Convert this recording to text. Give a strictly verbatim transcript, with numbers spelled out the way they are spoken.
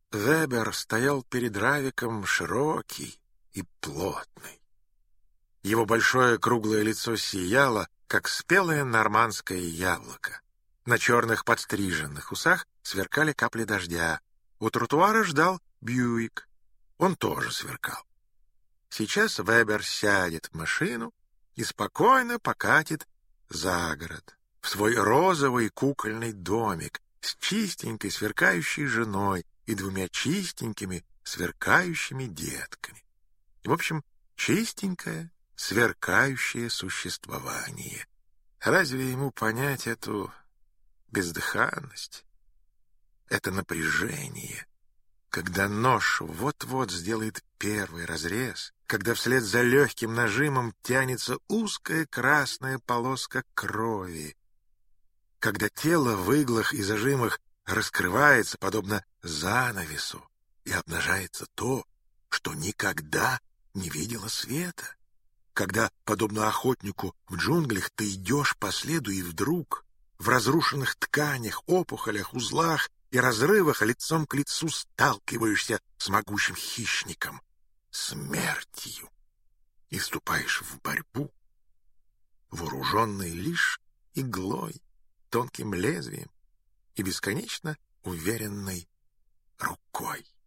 Вебер стоял перед Равиком широкий и плотный. Его большое круглое лицо сияло, как спелое нормандское яблоко. На черных подстриженных усах сверкали капли дождя. У тротуара ждал Бьюик. Он тоже сверкал. Сейчас Вебер сядет в машину и спокойно покатит за город, в свой розовый кукольный домик с чистенькой сверкающей женой и двумя чистенькими сверкающими детками. В общем, чистенькое сверкающее существование. Разве ему понять эту бездыханность, это напряжение, когда нож вот-вот сделает первый разрез, когда вслед за легким нажимом тянется узкая красная полоска крови, когда тело в иглах и зажимах раскрывается, подобно занавесу, и обнажается то, что никогда не видело света, когда, подобно охотнику в джунглях, ты идешь по следу и вдруг в разрушенных тканях, опухолях, узлах и разрывах лицом к лицу сталкиваешься с могучим хищником, смертью, и вступаешь в борьбу, вооруженный лишь иглой, тонким лезвием и бесконечно уверенной рукой.